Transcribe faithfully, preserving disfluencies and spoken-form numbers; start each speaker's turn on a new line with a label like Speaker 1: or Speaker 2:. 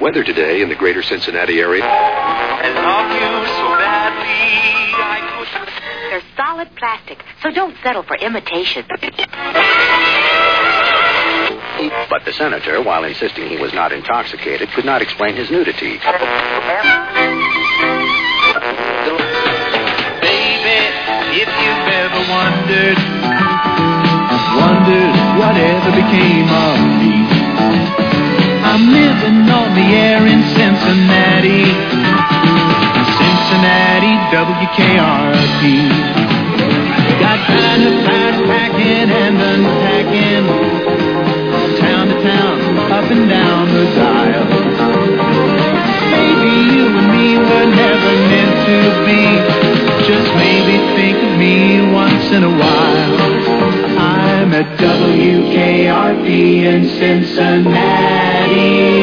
Speaker 1: Weather today in the greater Cincinnati area.
Speaker 2: I love you so badly, I could...
Speaker 3: They're solid plastic, so don't settle for imitation.
Speaker 4: But the senator, while insisting he was not intoxicated, could not explain his nudity.
Speaker 2: Baby, if you've ever wondered,
Speaker 5: wondered whatever became of me. I'm living on the air in Cincinnati, Cincinnati W K R P. Got kind of fast packing and unpacking, town to town, up and down the dial. Maybe you and me were never meant to be. Just maybe think of me once in a while. I'm at W K R P in Cincinnati.